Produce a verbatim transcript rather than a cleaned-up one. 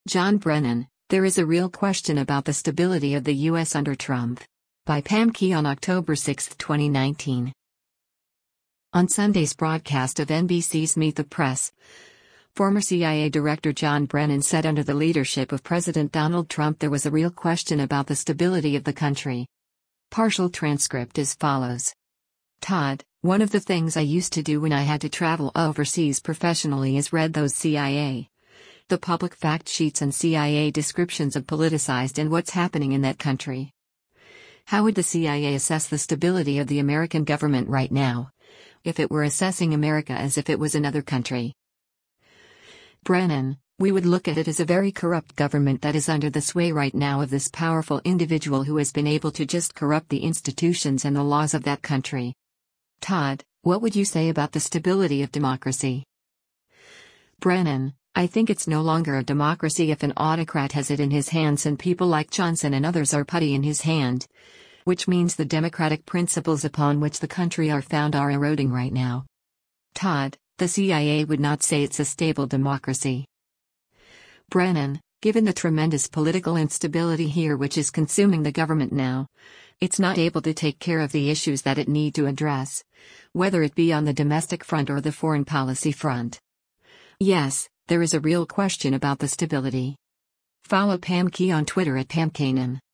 John Brennan, there is a real question about the stability of the U S under Trump. By Pam Key on October sixth, twenty nineteen. On Sunday's broadcast of N B C's Meet the Press, former C I A Director John Brennan said under the leadership of President Donald Trump there was a real question about the stability of the country. Partial transcript as follows. Todd, one of the things I used to do when I had to travel overseas professionally is read those C I A. The public fact sheets and C I A descriptions of politicized and what's happening in that country. How would the C I A assess the stability of the American government right now, if it were assessing America as if it was another country? Brennan, we would look at it as a very corrupt government that is under the sway right now of this powerful individual who has been able to just corrupt the institutions and the laws of that country. Todd, what would you say about the stability of democracy? Brennan, I think it's no longer a democracy if an autocrat has it in his hands and people like Johnson and others are putty in his hand. Which means the democratic principles upon which the country are found are eroding right now. Todd, the C I A would not say it's a stable democracy. Brennan, given the tremendous political instability here which is consuming the government now, it's not able to take care of the issues that it need to address, whether it be on the domestic front or the foreign policy front. Yes, there is a real question about the stability. Follow Pam Key on Twitter at Pam Kanan.